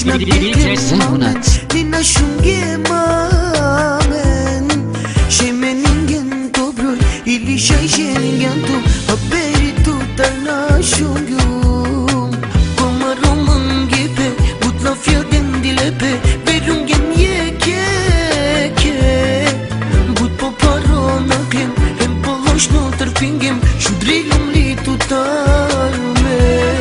na ni na shunge mamen sheme ningen dobro ili shaje ningen tu haberi tu na shungu como roman gibi butla fiyadin dilepe berungen yeke but poparo na klem hem polosh no trpingem shudrilum li tu tarme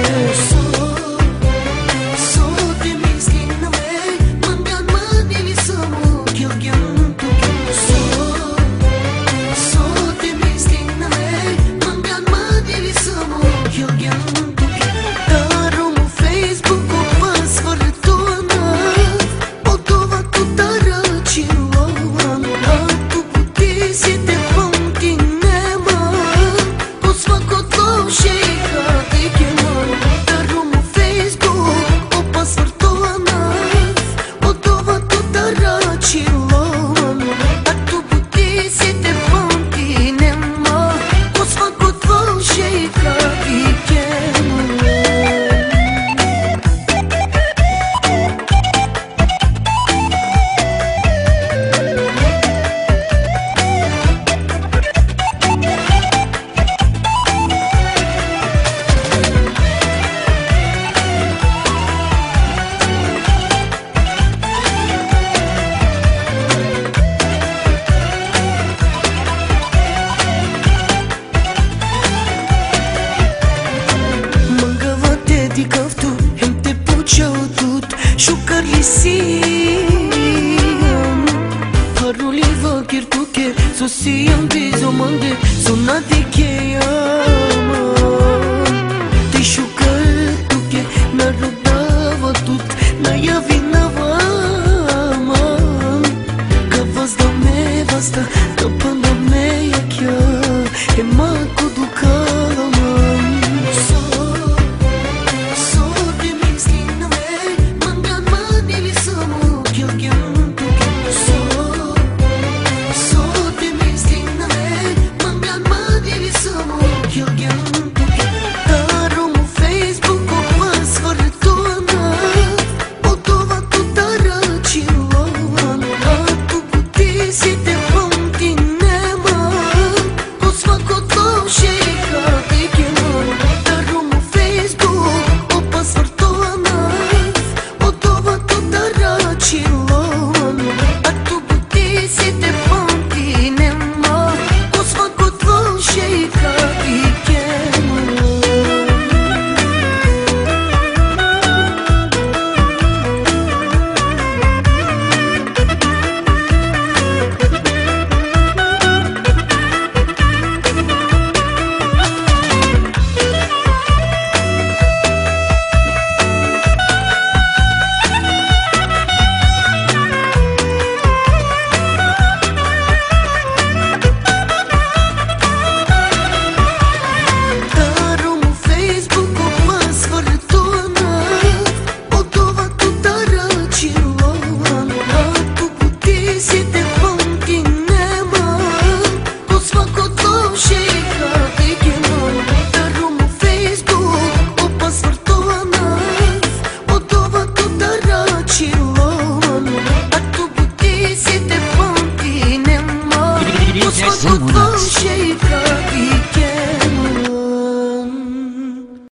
Sosiam bizomande sonate ke ama te shukar tu ke na rodava tut na